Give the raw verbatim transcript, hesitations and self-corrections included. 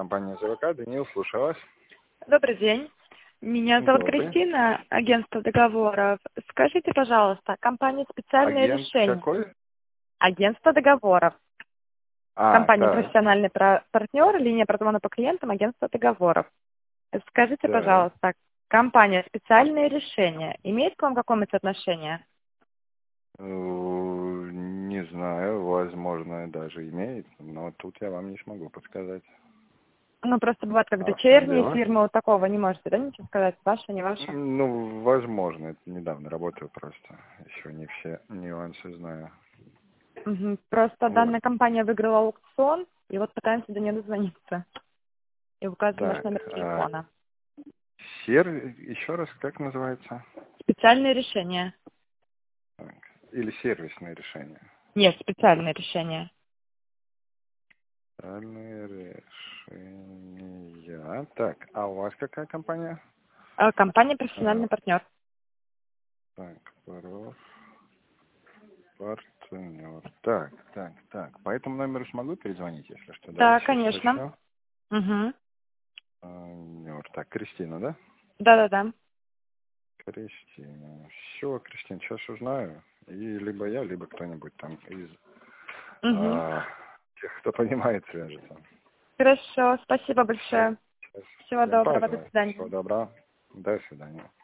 компания ЗВК. Даниил, слушаю вас. Добрый день. Меня зовут Добрый. Кристина, агентство договоров. Скажите, пожалуйста, компания «Специальное Агент решение». какой? Агентство договоров. А, Компания так, «Профессиональный про- партнер», линия по звону по клиентам, агентство договоров. Скажите, так. пожалуйста, компания «Специальное решение» имеет к вам какое-нибудь отношение? Э, Не знаю, возможно, даже имеет, но тут я вам не смогу подсказать. Ну, просто бывает, как А в чем дочерние дело? фирмы, вот такого не можете, да, ничего сказать? Ваша, не ваша? Ну, возможно, это недавно работаю просто. Еще не все нюансы знаю. Мгм. Просто Вот. данная компания выиграла аукцион, и вот пытаемся до нее дозвониться. И указываем наш Так, номер а телефона. сер... еще раз, как называется? Специальное решение. Так. Или сервисное решение? Нет, специальное решение. Специальные решения. Так, а у вас какая компания? Э, Компания А, «Профессиональный партнер». так, проф. Партнер. Так, так, так. По этому номеру смогу перезвонить, если что, да? Да, Сейчас конечно. уточню. Угу. Партнер. Так, Кристина, да? Да-да-да. Кристина. Все, Кристина, сейчас узнаю. И либо я, либо кто-нибудь там из Угу. а, тех, кто понимает, свяжется. Хорошо, спасибо Все. большое. Всего доброго, до Пожалуйста. свидания. Всего добра. До свидания.